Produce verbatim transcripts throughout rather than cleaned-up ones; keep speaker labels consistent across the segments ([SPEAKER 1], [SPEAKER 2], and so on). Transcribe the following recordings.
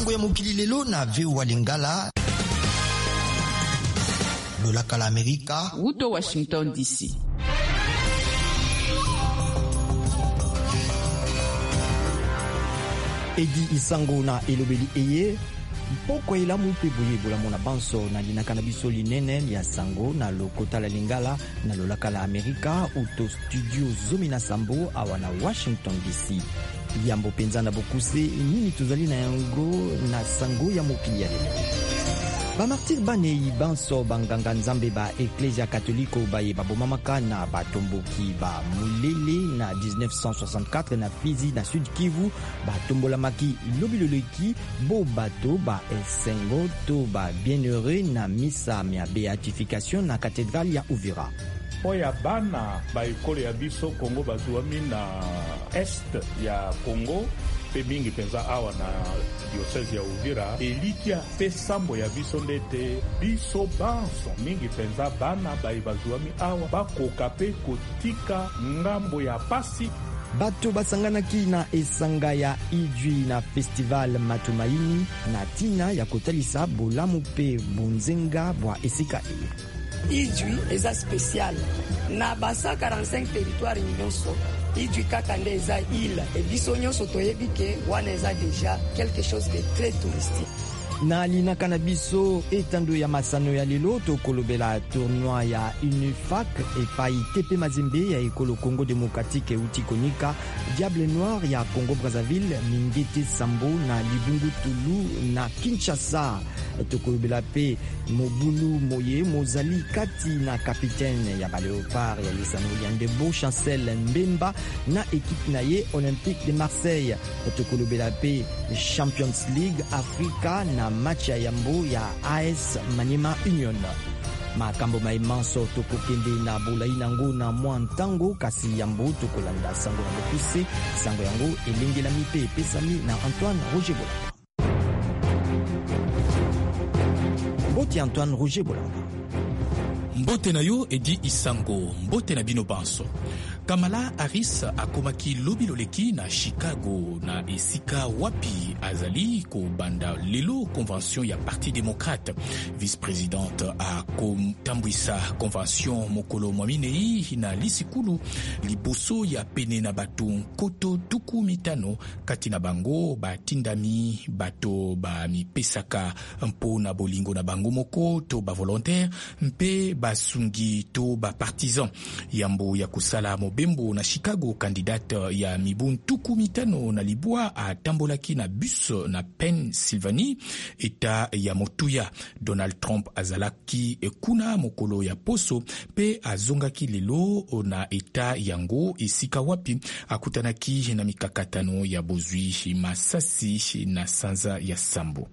[SPEAKER 1] sango ya mokili lelo na V O A Lingala. Lolaka la Amerika.
[SPEAKER 2] Uto Washington D C.
[SPEAKER 3] Edi Isango na elobeli eye mpoko elamu mpe boye bolamu na banso na linaka na biso linene ya sango na lokota la Lingala na lolaka la Amerika uto studio zomi na sambo awa na Washington D C. Yambo penza na bokuse nini tozali na yango na sango ya mokili ya lelo. Ba martir banei banso banganga nzambe ba Ecclesia Katoliko baye babomamaka na batomboki ba mulele na dix-neuf cent soixante-quatre na Fizi na Sud Kivu batombolamaki lobiloleki bo bato ba esengo to ba bienheureux na misa ya beatification na cathédrale ya Uvira.
[SPEAKER 4] Oya bana ba ekole ya biso Kongo bazuami na est ya Kongo pe mingi penza awa na diocese ya Uvira elikia pe sambo ya biso ndete biso banso mingi penza bana bai bazuami awa bakoka pe kotika ngambo ya pasi.
[SPEAKER 3] Bato basanganaki na esanga ya Idjwi na festival Matumaini na tina ya kotalisa bolamu pe bunzenga bwa esika e.
[SPEAKER 5] Idjwi eza spécial na basa quarante-cinq territoire nyonso. Idjwi kaka nde eza île et biso nyonso toyebi ke wana eza déjà quelque chose de très touristique.
[SPEAKER 3] Na linaka na biso etando ya masano ya lelo tokolobela tournoi ya UNIFAC epai Tepe Mazembe ya ekolo Congo Démocratique euti konika Diable Noir ya Congo Brazzaville Mingete Sambo na Libungu Tulu na Kinshasa. Tokolobela pe Mobulu Moye Mozali kati na capitaine ya Baleopard ya Lisano Yandebo Chancel Mbemba na équipe na ye Olympique de Marseille. Tokolobela pe Champions League Africa na match ya yambo ya A S Maniema Union. Makambo maimanso tokokende na bolai nango na mwa ntango kasi yambo tokolanda sango na bokuse sango yango elengela mipe pesami na Antoine Roger Bolamba. Mbote Antoine Roger Bolamba.
[SPEAKER 6] Mbote na yo Edi Isango, mbote na bino banso. Kamala Harris akomaki lobiloleki na Chicago na esika wapi azali ko banda lelo convention ya Parti démocrate. Vice-présidente a kotambwisa convention mokolo mwaminei na lisikulu liboso ya pene na bato koto tuku mitano kati na bango batindami bato ba mipesaka mpo na bolingo na bango moko to ba volontaire mpe basungi to ba partisan. Yambo ya kusala Bembo na Chicago candidate ya mibuntuku mitano na libwa atambolaki na bus na Pennsylvanie eta ya motuya. Donald Trump azalaki kuna mokolo ya poso pe azongaki lelo na eta yango esika wapi akutanaki na mikakatano ya bozwi masasi na sanza ya sambo.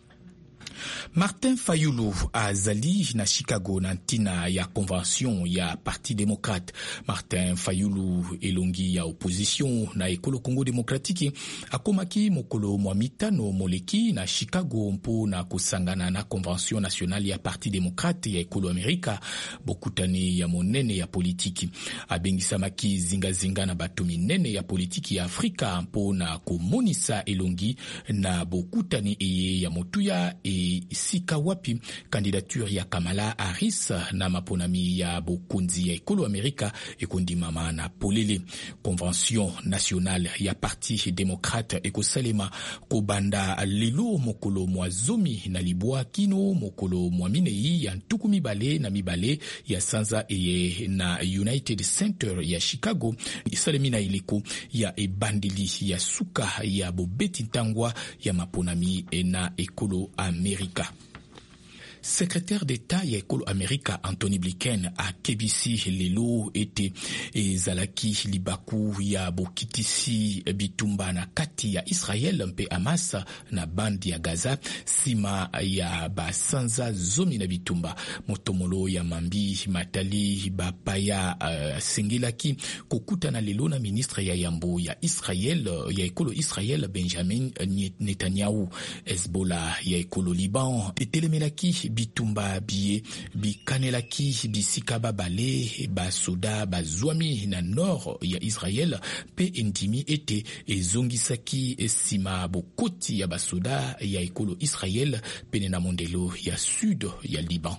[SPEAKER 6] Martin Fayulu azali na Chicago na ntina ya convention ya Parti démocrate. Martin Fayulu elongi ya opposition na ekolo Congo Démocratique akomaki mokolo mwa mitano moleki na Chicago mpo na kusangana na convention nationale ya Parti démocrate ya ekolo Amerika bokutani ya monene ya politiki. Abengisamaki zinga-zinga na bato minene ya politiki ya Afrika mpo na komonisa elongi na bokutani eye ya motuya e sika wapi candidature ya Kamala Harris na maponami ya bokunzi ya ekolo Amerika ekondimama na polele. Convention nationale ya Parti démocrate ekosalema kobanda lelo mokolo mwazomi na libwa kino mokolo mwaminei ya ntuku mibale na mibale ya sanza eye na United Center ya Chicago isalemi na iliko ya ebandeli ya suka ya bobeti ntangwa ya maponami na ekolo Amerika. Secrétaire d'État ya ekolo Amerika Anthony Blinken a kebisi lelo ete ezalaki libaku ya bokitisi bitumba na kati ya Israel mpe Hamas na bandi ya Gaza sima ya basanza zomi na bitumba. Motomolo ya mambi matali bapaya uh, sengelaki kokutana lelo na ministre ya yambo ya Israel ya ekolo Israel Benjamin Netanyahu. Hezbollah ya ekolo Liban etelemelaki bitumba bie bikanelaki bisika babale basoda bazwami na nord ya Israel pe endimi ete ezongisaki esima bokoti ya basoda ya ekolo Israel pene na mondelo ya sud ya Liban.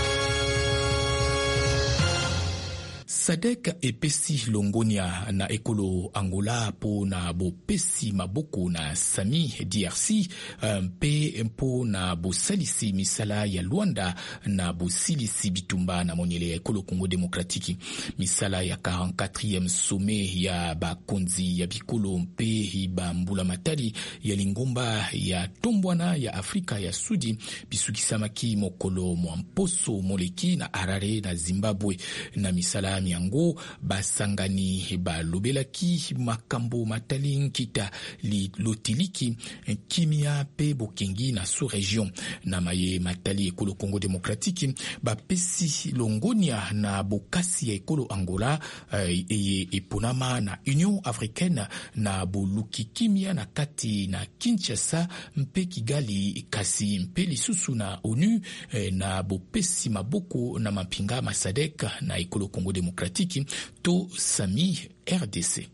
[SPEAKER 6] Sadek epesi longonia na ekolo Angola po na bopesi maboko na Sami D R C mpe mpo na bosalisi misala ya Luanda na bosilisi bitumba na monyele ya ekolo Congo Demokratiki. Misala ya quarante-quatrième sommet ya bakonzi ya bikolo mpe ba mbula matali ya lingomba ya tombwana ya Afrika ya Sudi bisukisamaki mokolo mwamposo moleki na Harare na Zimbabwe. Na misala miango basangani balobelaki makambo matali nkita li lotiliki kimia pe bokengi na sous-région. Na maye matali ekolo Congo Demokratiki bapesi longonia na bokasi ya ekolo Angola eye eponama na Union Africaine na boluki kimia na kati na Kinshasa mpe Kigali kasi mpe lisusu na ONU na bopesi maboko na mapinga masadek na ekolo Congo Demokratiki to Sami R D C.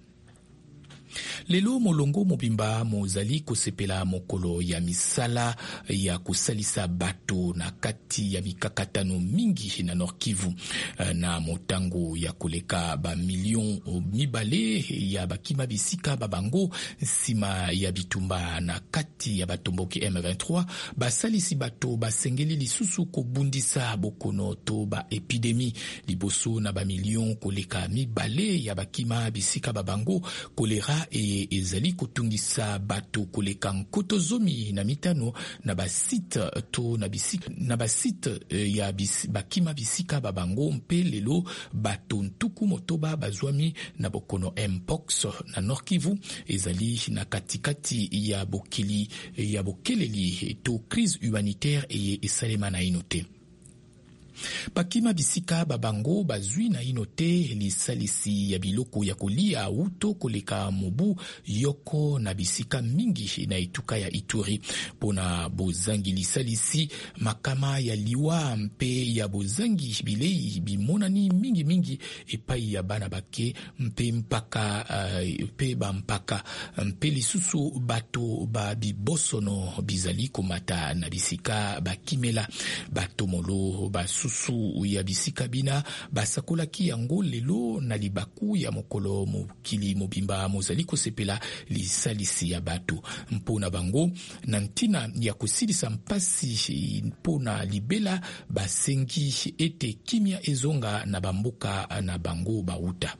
[SPEAKER 6] Lelo molongo mobimba mozali kosepela mokolo ya misala ya kosalisa bato na kati ya mikakatano mingi na Nord Kivu na motango ya koleka ba million mibale ya bakima bisika babango sima ya bitumba na kati ya batomboki M vingt-trois basalisi bato basengeli lisusu kobundisa bokono to ba epidemi liboso na ba million koleka mibale ya bakima bisika babango kolera e ezali kotungisa bato koleka nkoto zomi na mitano na basite to na bisika na basite ya bis, bakima bisika babango mpe lelo bato ntuku motoba bazwami na bokono Mpox na Nord Kivu ezali na katikati ya bokeli ya bokeleli to crise humanitaire e esalema na inote. Bakima bisika babango bazwi na inote lisalisi ya biloko ya kolia uto koleka mobu yoko na bisika mingi na ituka ya Ituri pona bozangi lisalisi makama ya liwa mpe ya bozangi bilei bimonani mingi mingi epai ya bana bake mpe mpaka uh, mpe ba mpaka mpe lisusu bato ba bibosono bizali komata na bisika bakimela bato molo basusu ya bisika bina basakolaki yango lelo na libaku ya mokolo mokili mobimba mozali kosepela lisalisi ya bato mpona bango na ntina ya kosilisa mpasi mpona libela basengi ete kimia ezonga na bamboka na bango bauta.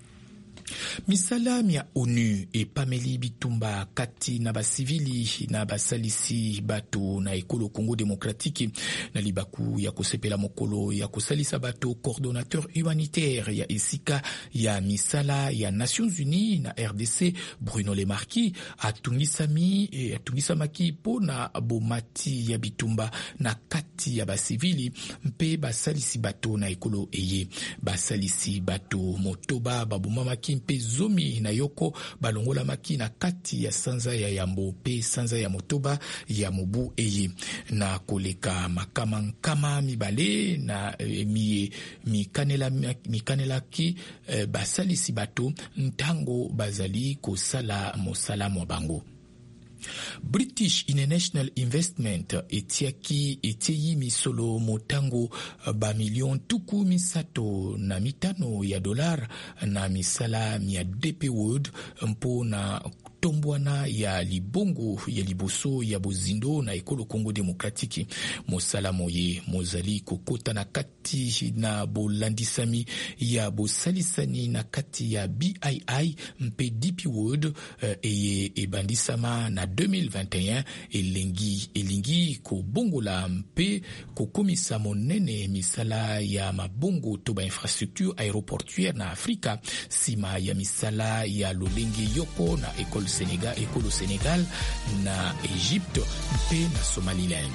[SPEAKER 6] Misala mia ONU epameli bitumba kati na basivili na basalisi bato na ekolo Congo Demokratiki na libaku ya kosepela mokolo ya kosalisa bato coordonnateur humanitaire ya esika ya misala ya Nations Unies na R D C Bruno Lemarquis atungisami e atungisamaki pona bomati ya bitumba na kati ya basivili mpe basalisi bato na ekolo eye basalisi bato motoba babumamaki mpe zomi na yoko balongola maki na kati ya sanza ya yambo pe sanza ya motoba ya mobu eye na koleka makama nkama mibale na e, mi mikanela mikanela ki e, basalisi bato ntango bazali kosala mosala mwa bango. British International Investment etiaki etieyi misolo motango ba million tuku misato na mitano ya dolar na misala mia D P World mpo na tombwana ya libongo ya liboso ya bozindo na ekolo Congo Demokratiki. Mosala moye mozali kokota na kati na bolandisami ya bosalisani na kati ya B I I mpe D P World uh, eye ebandisama na deux mille vingt et un elengi elingi ko bongola mpe ko komisa monene misala ya mabongo to ba infrastructure aéroportuaire na Afrika sima ya misala ya lolenge yoko na ekolo Sénégal, ekolo Sénégal na Egypte mpe na Somaliland.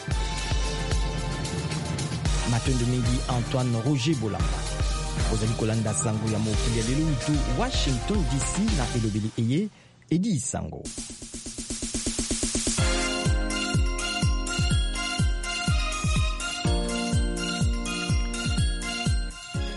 [SPEAKER 3] Matondo mingi Antoine Roger Bolamba. Ozali kolanda sango ya mokili ya lelo utu Washington D C na elobeli eye Edi Sango.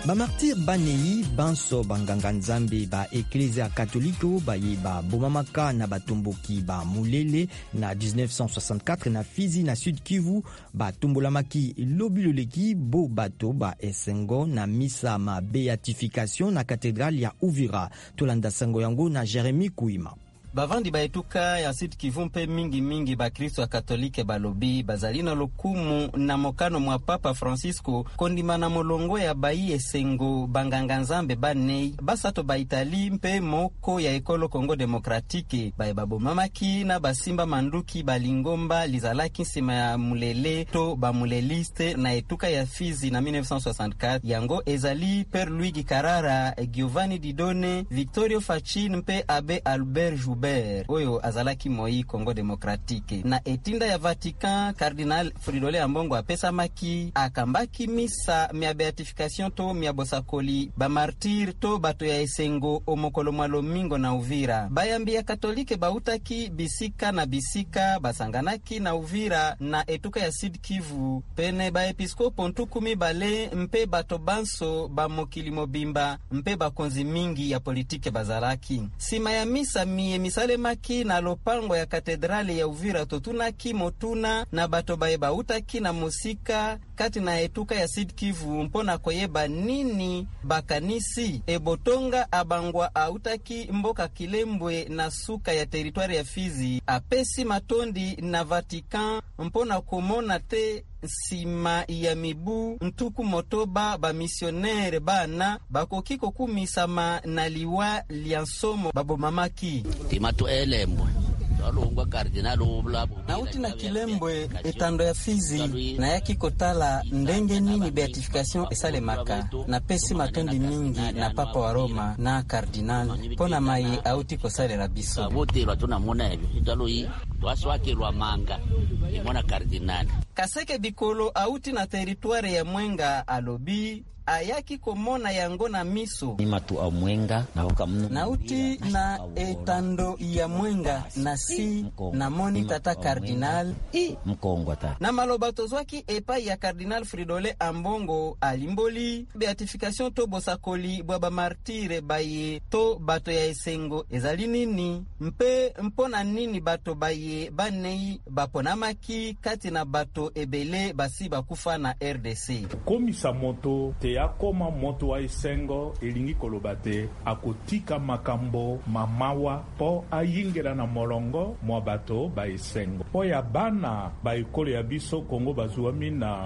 [SPEAKER 3] bamartir banei banso banganga nzambe ba eklezia katoliko baye babomamaka na batomboki ba mulele na dix-neuf cent soixante-quatre na Fizi na Sud Kivu batombolamaki lobi loleki bo bato ba esengo na misa ma beatification na katedrale ya Uvira. Tolanda sango yango na Jeremy Kuima.
[SPEAKER 2] Bavandi baetuka ya Sud Kivu mpe mingi mingi ba Kristo ya Katolike balobi bazalina lokumu na mokano mwa Papa Francisco kondima na molongo ya bayi esengo banganga nzambe banei basato ba Itali mpe moko ya ekolo Kongo Demokratike baye babomamaki na basimba manduki balingomba lizalaki nsima ya mulele to ba muleliste na etuka ya Fizi na mille neuf cent soixante-quatre yango ezali Père Louis Gikarara, Giovanni Didone, Victorio Fachin mpe Abbé Albert Joubert oyo azalaki moi Kongo Demokratike. Na etinda ya Vatican, Cardinal Fridolin Ambongo apesa maki akambaki misa mia beatification to mia bosakoli ba martir to bato ya esengo omokolo mwalo mingo na Uvira. Bayambi ya Katolike bautaki bisika na bisika basanganaki na Uvira na etuka ya Sud Kivu pene ba episkopo ntukumi bale mpe bato banso ba mokili mobimba mpe bakonzi mingi ya politike bazalaki. Sima ya misa mie misale maki na lopango ya katedrale ya Uvira totunaki motuna na bato bae bautaki na musika kati na etuka ya Sud Kivu mpona koyeba nini bakanisi ebotonga abangwa autaki mboka Kilembwe na suka ya teritwari ya Fizi apesi matondi na Vatican mpona komona te sima ya mibu ntuku motoba ba misionere bana bakokiko kumisama na liwa liansomo babomamaki
[SPEAKER 7] timato elembwe alongwa Cardinal Oblabo
[SPEAKER 2] nauti na Kilembwe etando ya Fizi na yaki kotala ndenge nini beatification esale maka na pesi matondi mingi na Papa wa Roma na Cardinal pona mai auti kosale rabiso
[SPEAKER 7] bote batuna mona ebyo italoyi twaswake lwa manga imona Cardinal
[SPEAKER 2] Kaseke Bikolo auti na teritware ya Mwenga alobi ayaki komona yango na miso
[SPEAKER 8] ni matu au Mwenga na hoka mnu
[SPEAKER 2] nauti na etando ya Mwenga na si na moni tata Cardinal
[SPEAKER 8] i mkongwa ta
[SPEAKER 2] na malobato zwaki epai ya Cardinal Fridolin Ambongo alimboli beatification to bosakoli bwa martire baye to bato ya esengo ezali nini mpe mpona nini bato baye banei baponamaki kati na bato ebele basi bakufa na R D C
[SPEAKER 4] komisa moto te akoma moto wa esengo elingi kolobate akotika makambo mamawa po ayingela na molongo mwa bato ba esengo po ya bana ba ekolo ya biso Kongo bazuami na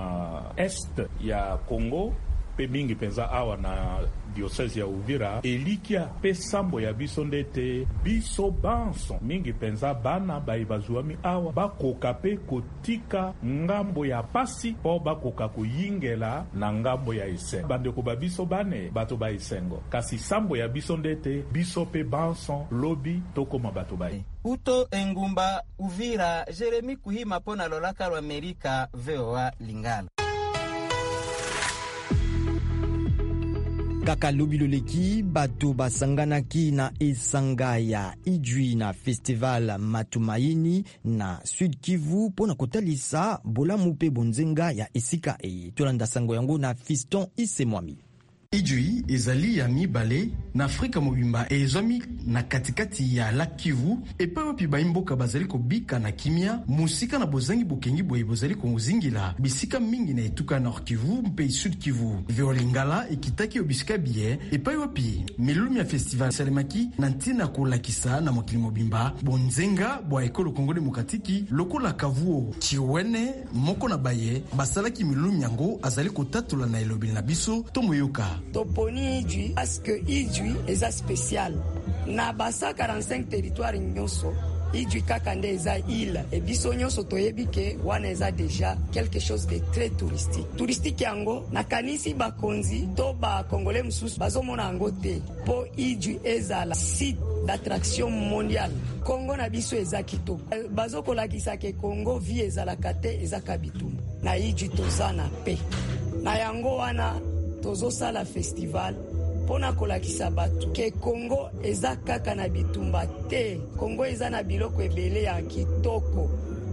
[SPEAKER 4] est ya Kongo pe mingi penza awa na diocese ya Uvira elikia pe sambo ya biso ndete biso banso mingi penza bana bai bazuami awa bakoka pe kotika ngambo ya pasi po bakoka kuyingela na ngambo ya esengo bandeko ba biso bane bato ba esengo kasi sambo ya biso ndete biso pe banso lobi tokoma bato bai
[SPEAKER 2] uto engumba Uvira. Jeremy Kuhima pona lolaka lwa Amerika V O A Lingala.
[SPEAKER 3] Kaka lobiloleki bato basanganaki na esanga ya Ijwi na festival Matumaini na Sud Kivu pona kotalisa bolamu pe bonzenga ya esika e. Tolanda sango yango na Fiston Isemwami.
[SPEAKER 9] Ijwi ezali ya mibale na Afrika mobimba ezwami na katikati ya Lac Kivu epa wapi baimboka bazali kobika na kimia musika na bozangi bokengi boye bozali konguzingila bisika mingi na etuka Nord Kivu mpe Sud Kivu Violingala ekitaki obisika biye epa wapi milumi ya festival salemaki na ntina kolakisa na mokili mobimba bonzenga bwa ekolo Kongo Demokratiki lokola kavuo chiwene moko na baye basalaki milumi yango azali kotatula na elobeli na biso tomoyoka
[SPEAKER 5] toponi Ijwi parce que Ijwi eza spécial na basa quarante-cinq territoire nyonso Ijwi kaka nde eza île et biso nyonso toyebi ke wana eza déjà quelque chose de très touristique touristique yango na kanisi bakonzi to ba congolais mususu bazomona yango te po Ijwi ezala site d'attraction mondiale Congo na biso eza kitoko bazokolakisa ke Congo vie ezalaka te ezaka bitumba na Ijwi tozana pe na yango wana tozo sala festival pona kolakisa batu ke Congo eza kaka na bitumba te Congo eza na biloko ebele ya kitoko dont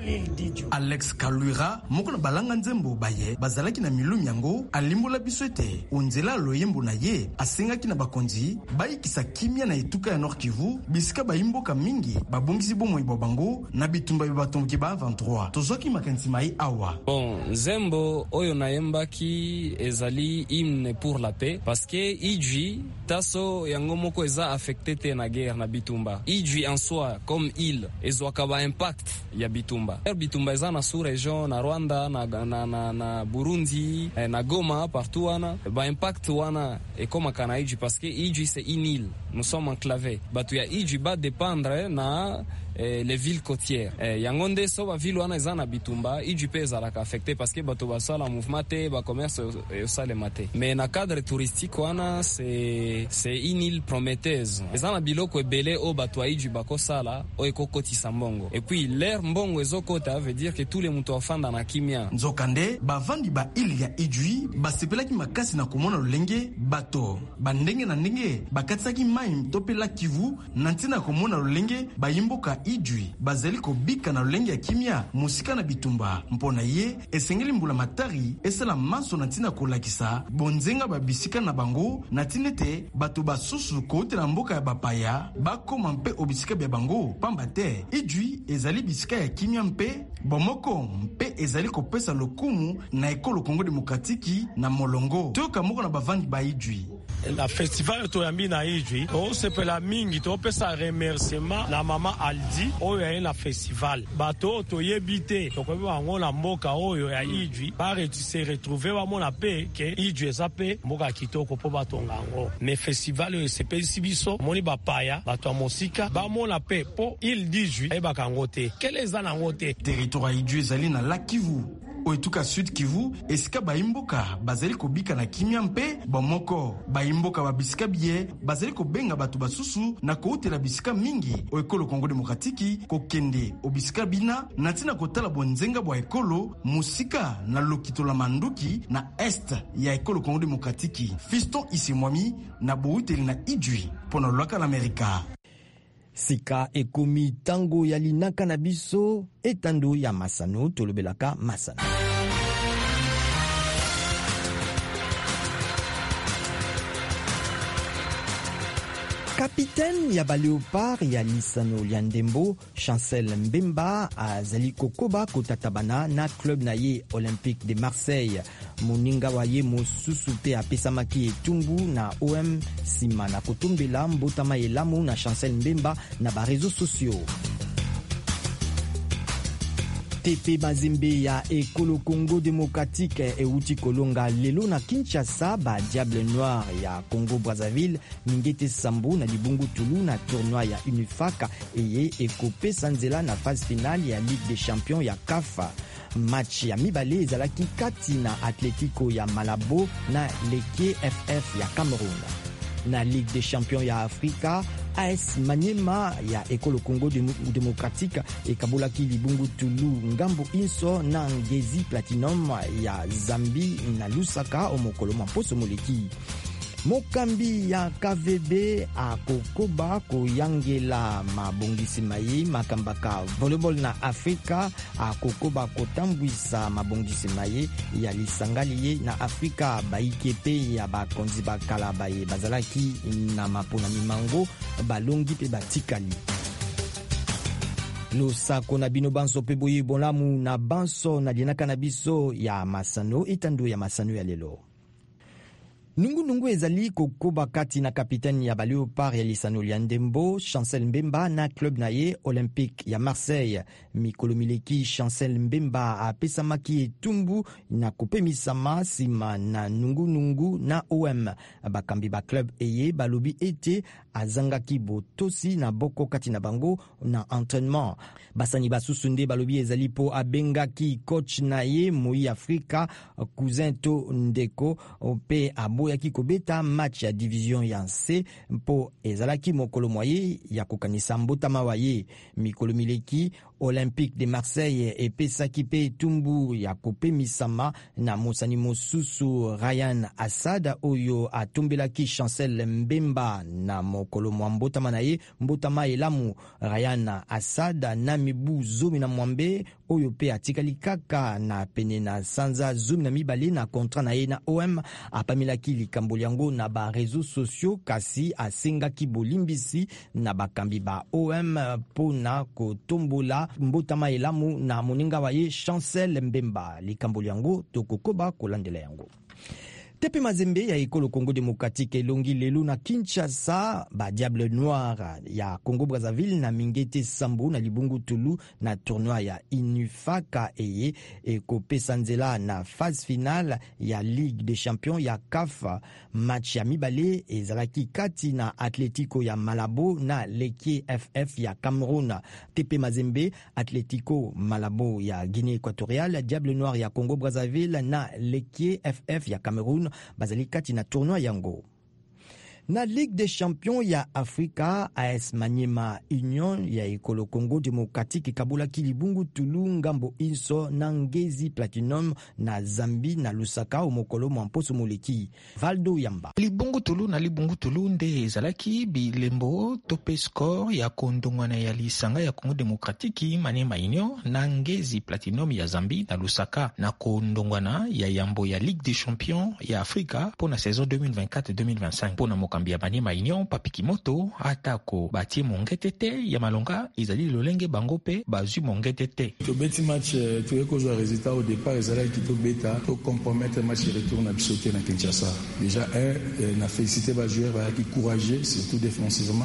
[SPEAKER 5] l'île d'Idjou.
[SPEAKER 9] Alex Kaluira moko na balanga nzembo baye bazalaki na milumi yango alimbola biso ete onzela loyembo na ye asengaki na bakonzi bayikisa kimia na etuka ya Nord Kivu bisika bayimboka mingi babongisi bomoi bango na bitumba bibatomboki ba vingt-trois tozoki makanisi mai awa.
[SPEAKER 10] Bon, nzembo oyo nayembaki ezali hymne pour la paix parce que Idjui taso yango moko eza affecté te na guerre na bitumba. Idjui en soi comme île ezwaka ba impact ya bitumba. Bitumba eza na sous-région na Rwanda na, na, na, na Burundi na Goma partout wana ba impact wana ekomaka na Idjui parce que Idjui c'est une île, nous sommes enclavés. Batu ya Idjui ba dépendre na Eh, les villes côtières. Eh, yangonde so ba ville wana eza na bitumba Idjui pe ezalaka affecté parce que bato basala mouvement te ba commerce osale mate. Mais na cadre touristique wana c'est c'est une île prometteuse. Eza na biloko ebele o bato Idjui bakosala o ekokotisa mbongo. Et puis l'air mbongo ezokota veut dire que tous les mutu afanda na kimia.
[SPEAKER 9] Nzokande bavandi ba île ya Idjui basepelaki makasi na komona lolenge bato bandenge na ndenge bakatisaki mai topela Kivu na ntina komona lolenge bayimboka Idjui bazali kobika na lolenge ya kimia musika na bitumba mpona ye esengeli mbula matari esala maso na ntina kolakisa bonzenga babisika na bango na tinete bato basusu koutela mboka ya bapaya bakoma mpe obisika bya bango pamba te Idjui ezali bisika ya kimia mpe bomoko mpe ezali kopesa lokumu na ekolo Congo Demokratiki na molongo toyoka moko na bavandi ba Idjui.
[SPEAKER 11] Na festival to yambi na Idjui o sepela mingi to pesa remerciement na mama Aldi oyo ya na festival bato to yebite to ko bango na mboka oyo ya Idjui ba se retrouver wa mona pe ke Idjui esape mboka kitoko po bato ngango mais festival o sepesi biso moni ba paya bato a mosika ba mona pe po île d'Idjui e ba kangote kele za na ngote
[SPEAKER 9] territoire Idjui ezali na Lac Kivu oetuka Sud Kivu esika baimboka bazali kobika na kimia mpe bomoko baimboka babisika bie bazali kobenga bato basusu na koutela bisika mingi o ekolo Congo Demokratiki kokende obisika bina na tina kotala bonzenga bwa ekolo musika na lokito la manduki na est ya ekolo Congo Demokratiki. Fiston Isimwami na bouteli na Idjui pona lwaka la Amerika.
[SPEAKER 3] Sika ekomi tango ya linaka na biso etando ya masano tolobelaka masano. Capitaine ya Léopard ya lisano lya ndembo Chancel Mbemba azali kokoba kotatabana na club na ye Olympique de Marseille. Moninga wa ye mosusu pe apesamaki etumbu na O M sima na kotombela mbotama elamu na Chancel Mbemba na ba réseaux sociaux. T P Mazembe ya ekolo Congo Démocratique e uti kolonga lelo na Kinshasa ba Diable Noir ya Congo Brazzaville Mingete Sambu na libungu Tulu na tournoi ya Unifac eye ekope sanzela na phase finale ya Ligue des Champions ya C A F. Match ya mibale ezalaki kati na Atletico ya Malabo na Leke F F ya Cameroun. Na Ligue des Champions ya Afrika, A S Maniema ya ekolo Congo Démocratique e kabolaki libungu Tulu ngambo inso na Ngezi Platinum ya Zambi na Lusaka omokolo maposo moleki. Mokambi ya K V B a kokoba koyangela mabongisi maye makambaka volleyball na Afrika a kokoba kotambwisa mabongisi maye ya lisangali ye na Afrika baikepe ya bakonzi bakala baye bazalaki na mapona mimango balongi pe batikali. Losako na bino banso pe boye bolamu na banso na dinaka na biso ya masano etando ya masano ya lelo. Nungu nungu ezali kokoba kati na kapitani ya Léopard ya lisano lya ndembo Chancel Mbemba na club na ye Olympique ya Marseille. Mikolo mileki Chancel Mbemba apesamaki etumbu na kopemisama sima na nungu nungu na O M. Bakambi ba club eye balobi ete azangaki botosi na boko kati na bango na entraînement. Basani basusunde balobi ezali po abengaki coach na ye Moi Afrika cousin to ndeko pe abo ya kikobeta match ya division ya C mpo ezalaki mokolo moye ya kokanisa mbotama waye. Mikolo mileki Olympique de Marseille epesaki pe tumbu ya kopemisama na mosani mosusu Ryan Assad oyo atombelaki Chancel Mbemba na mo mokolo mwa mbotama na ye mbotama elamu Ryan Asad na mibu zomi na mwambe oyo pe atikali kaka na pene na sanza zomi na mibale na kontra na ye na O M apamilaki likambo yango na ba réseaux sociaux kasi asengaki bolimbisi na bakambi ba O M pona kotombola mbotama elamu na moninga wa ye Chancel Mbemba. Likambo yango tokokoba kolandela yango. Tepe Mazembe ya ekolo Congo Démocratique elongi lelo na Kinshasa ba Diable Noir ya Congo Brazzaville na Mingete Sambo na Libungu Tulu na tournoi ya Inufaka eye ekopesa nzela na phase finale ya Ligue des Champions ya C A F. Match ya mibale ezalaki kati na Atletico ya Malabo na Lekie F F ya Cameroun. Tepe Mazembe Atletico Malabo ya Guinée Équatoriale, Diable Noir ya Congo Brazzaville na Lekie F F ya Cameroun bazali kati na tournoi yango. Na Ligue des Champions ya Afrika, A S Maniema Union ya ekolo Congo Démocratique kabula kilibungu Tulu ngambo inso na Ngezi Platinum na Zambi na Lusaka omokolo mwamposo moleki. Valdo Yamba.
[SPEAKER 12] Libungu Tulu na Libungu Tulu nde ezalaki bilembo tope score ya kondongwana ya lisanga ya Congo Démocratique Maniema Union na Ngezi Platinum ya Zambi na Lusaka na kondongwana ya yambo ya Ligue des Champions ya Afrika pona saison deux mille vingt-quatre deux mille vingt-cinq. Pona Kambia Maniema Union papikimoto atako batie mongetete ya malonga izali lolenge bangope bazu mongetete.
[SPEAKER 13] To beti match to eko zo résultat au départ ezali ki to beta to compromettre match retour na bisoté na Kinshasa. Déjà un na félicité ba joueur ba qui courageux surtout défensivement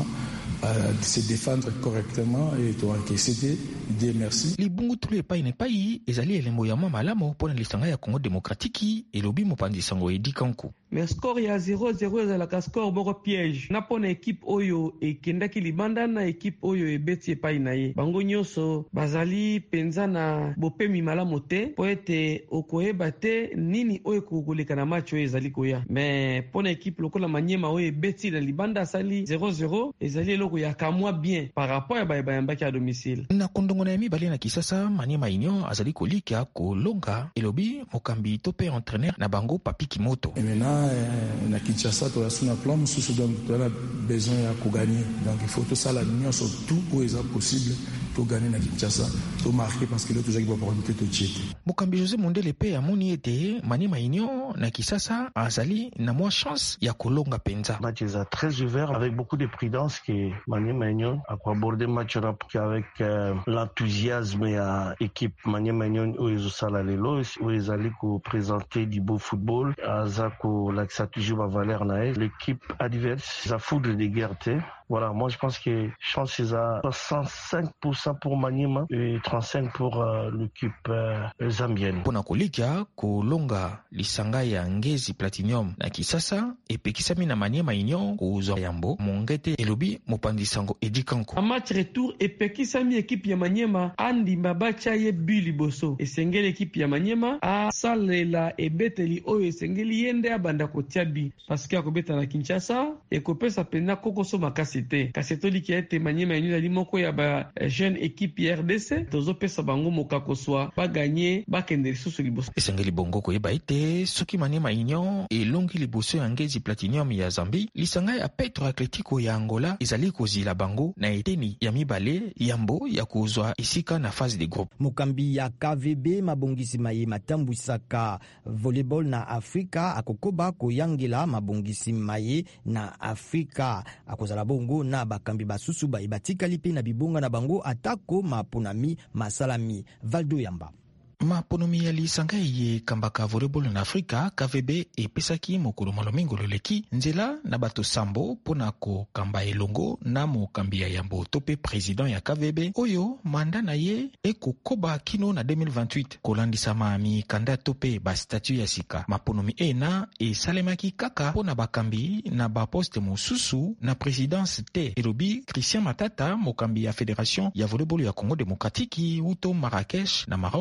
[SPEAKER 13] à se défendre correctement et to encaisser des merci.
[SPEAKER 12] Libungu Tulu epai ne pai ezali elembo ya mwa malamo pona lisanga ya Congo Démocratique elobi mopandi sango edi kanku.
[SPEAKER 14] Mais score ya zéro zéro ezalaka score boko piège na pona équipe oyo ekendaki libanda na équipe oyo ebeti epai na ye. Bango nyonso bazali penza na bopemi malamu te po ete okoyeba te nini oyo kokoleka na match oyo ezali koya. Mais pona équipe lokola Maniema oyo ebeti na libanda asali zéro zéro ezali eloko ya kamwa bien par rapport ya bayambaki à domicile.
[SPEAKER 12] Na kondongona ya mibale na Kisasa Maniema Union azali kolika kolonga elobi mokambi tope entraîneur na bango Papikimoto.
[SPEAKER 13] Et maintenant na Kinshasa to la suna plan mususu donc to la besoin ya ko gagner donc il faut tout ça la union sur tout où est possible to gagner na Kinshasa to marquer parce que l'autre joue pour opportunité to cheat.
[SPEAKER 12] Mokambi José Mondele pe amoni ete Maniema Union na Kisasa azali na moins chance ya kolonga penza.
[SPEAKER 15] Match est très ouvert avec beaucoup de prudence que Maniema Union a aborder match avec euh, l'enthousiasme ya équipe Maniema Union où ils sala lelo où ils allaient ko présenter du beau football azako l'accent toujours va valer na l'équipe adverse ça foudre de guerre. Voilà, moi je pense que chance c'est à soixante-cinq pour cent pour Maniema et trente-cinq pour euh, l'équipe euh, zambienne.
[SPEAKER 12] Pona kolika kolonga lisanga ya Ngezi Platinum na Kisasa epekisami na Maniema Union kuzo yambo mongete elobi mopandi sango edi kanko.
[SPEAKER 14] A match retour epekisami équipe ya Maniema andi mabacha ye bili boso esengeli équipe ya Maniema a salela ebeteli oyo esengeli yende abanda kotiabi parce que akobeta na Kinshasa ekopesa pena kokoso makasi te kasetoli ki ete Maniema Union ali moko ya ba jeune équipe ya R D C tozo pesa bango mokakoswa ba gagner ba kende susu liboso
[SPEAKER 12] esengeli bongo ko yeba ite soki Maniema Union elongi liboso ya Ngezi Platinum ya Zambi lisanga ya Petro Atletico ya Angola ezali kozila bango na eteni ya mibale yambo ya kozwa isika na phase de groupe.
[SPEAKER 3] Mokambi ya K V B mabongisi maye matambwisaka volleyball na Afrika akokoba koyangela mabongisi maye na Afrika akozala bongo na bakambi basusu ba ibatikali pe na bibonga na bango atako maponami masalami. Valdo Yamba.
[SPEAKER 12] Maponomi ya lisanga ye kambaka volleyball na Afrika K V B epesaki mokolo malomingo loleki nzela na bato sambo pona ko kamba elongo na mokambi ya yambo tope président ya K V B oyo manda na ye eko koba kino na deux mille vingt-huit kolandisa mami kanda tope ba statut ya sika. Maponomi ena e salemaki kaka pona bakambi na ba poste mosusu na présidence te elobi Christian Matata mokambi ya fédération ya volleyball ya Congo Démocratique uto Marrakech na Maroc epa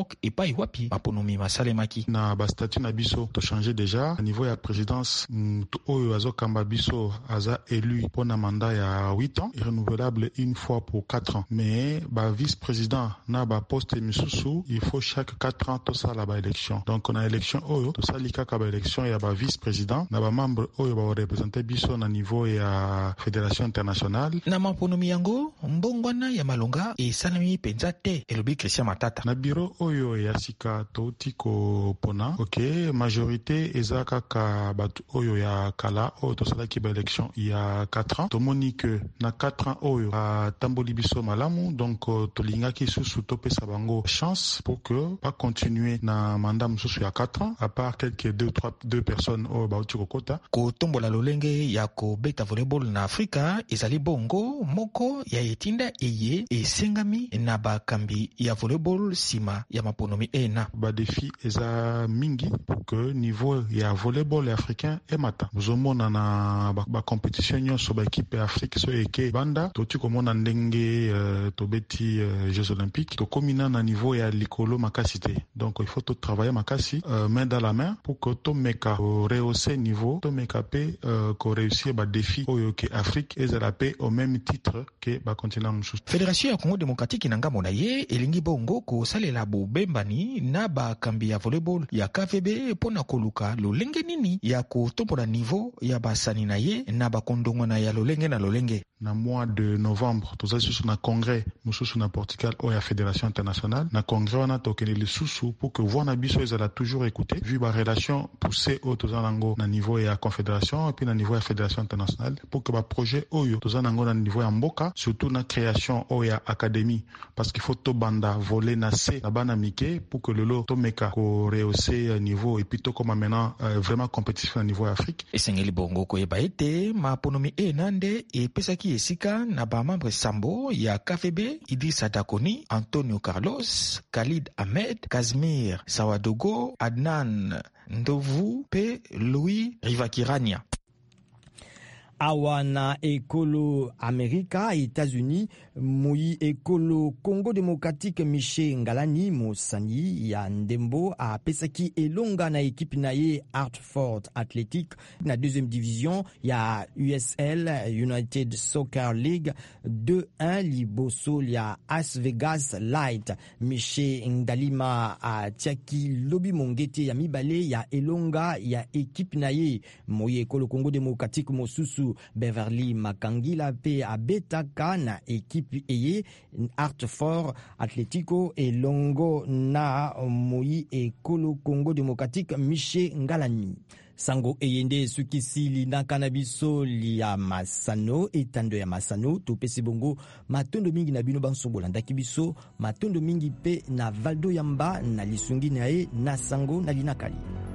[SPEAKER 12] epai wapi baponomi basalemaki.
[SPEAKER 16] Na bastatut na biso to changer déjà à niveau ya présidence mutu oyo azokamba biso aza élu pour un mandat ya huit ans, renouvelable une fois pour quatre ans. Mais ba vice-président na ba poste misusu, il faut chaque quatre ans to sala ba élection. Donc on a élection oyo to sali kaka ba élection ya ba vice-président na ba membre oyo ba représenter biso na niveau ya fédération internationale.
[SPEAKER 12] Na maponomi yango mbongwana ya malonga esalami penza te, elobi Christian Matata.
[SPEAKER 16] Na bureau oyo ya sika touti ko pona, ok, majorité eza kaka batu oyo ya kala oyo to sala ki ba élection il y a quatre ans. Tomoni que na quatre ans oyo a tamboli biso malamu, donc to lingaki susu to pesa bango chance pour que pas continuer na mandat mususu ya quatre ans à part quelques deux trois deux personnes oyo ba uti kokota.
[SPEAKER 12] Ko tombola lolenge ya ko beta volleyball na Afrika ezali bongo moko ya etinda eye esengami na bakambi ya volleyball sima ya maponomi ena.
[SPEAKER 16] Ba défi eza mingi pour que niveau ya volleyball africain emata. Muzomona na ba, ba compétition nyonso ba équipe Afrique so eke banda toti komona ndenge uh, tobeti uh, Jeux olympiques to komina na niveau ya likolo makasi te. Donc il faut to travailler makasi uh, main dans la main pour que to meka rehausser niveau to meka pe uh, ko réussir ba défi oyo ke Afrique ezala pe au même titre que ba continent mususu.
[SPEAKER 12] Fédération ya Congo démocratique na ngambo na ye elingi bongo ko salela bobembani na ba kambi ya volleyball ya K V B pona koluka lolenge nini ya ko tombola niveau ya basani na ye na ba kondongwana ya lolenge na lolenge.
[SPEAKER 16] Na mois de novembre toza susu na congrès mususu na Portugal o ya fédération internationale na congrès wana tokende le susu pour que voix na biso ezala toujours écouter vu ba relation poussée au toza nango na niveau ya confédération et puis na niveau ya fédération internationale pour que ba projet oyo toza nango na niveau ya mboka surtout na création o ya académie parce qu'il faut to banda voler na C na bana mike pour que le lot to meka ko rehausser niveau et puis to comme maintenant euh, vraiment compétitif na niveau Afrique.
[SPEAKER 12] Esengeli bongo ko eba ete maponomi enande e pesaki esika na ba membre sambo ya K V B Idrissa Dakoni, Antonio Carlos, Khalid Ahmed, Kazmir Sawadogo, Adnan Ndovu pe Louis Rivakirania.
[SPEAKER 3] Awa na ekolo Amerika, États-Unis, moi ekolo Congo démocratique Michel Ngalani Mosani ya Ndembo a pesaki elonga na équipe na ye Hartford Athletic na deuxième division ya U S L United Soccer League deux un liboso ya Las Vegas Light. Michel Ndalima a tiaki lobi mongete ya mibale ya elonga ya équipe na ye moi ekolo Congo démocratique mosusu Beverly Makangila pe abetaka na équipe eye Hartford Atletico et Longo na moi ekolo Congo démocratique Michel Ngalani. Sango eyende sukisili na kanabiso ya Masano etando ya Masano topesi bongo matondo mingi na bino bansombola ndaki biso matondo mingi pe na Valdo Yamba na lisungi na ye na Sango na linakali.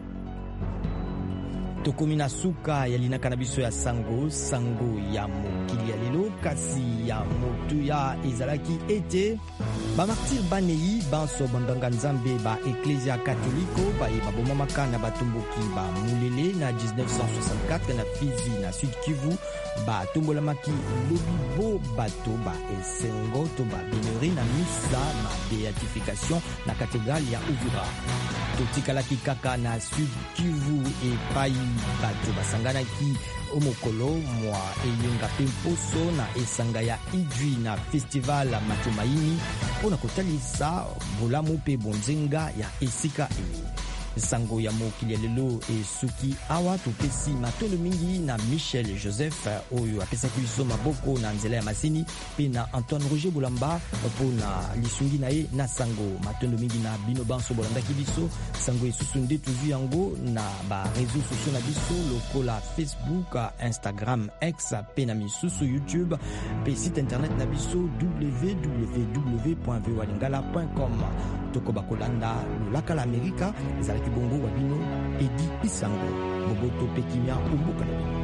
[SPEAKER 3] Tokomi na suka ya linaka na biso ya sango sango ya mokili ya lelo kasi ya motu ya ezalaki ete ba martir banei banso bandanga nzambe ba Ecclesia Catholico ba e babomamaka na batomboki ba mulele na dix-neuf cent soixante-quatre na Fizi na Sud Kivu ba tombolamaki lobi bo bato ba esengo to ba bénéri na misa na béatification na cathédrale ya Uvira. Totikalaki kaka na Sud Kivu e pai bato basanganaki omokolo mwa eyenga pe mposo na esanga ya Idjwi na festival Matumaini mpona kotalisa bolamu pe bonzenga ya esika e. Sango ya mokili ya lelo esuki awa topesi matondo mingi na Michel Joseph oyo apesaki biso maboko na nzela ya masini pe na Antoine Roger Boulamba mpona lisungi na ye na sango matondo mingi na bino banso bolandaki biso sango esusu nde tozwi yango na ba réseaux sociaux na biso lokola Facebook, Instagram, X pe na misusu YouTube pe site internet na biso w w w point v o a lingala point com. Tokoba kolanda lolaka la Amerika ezalaki bongo wa bino Edi Isango Moboto Pekimia Umbuka na bino.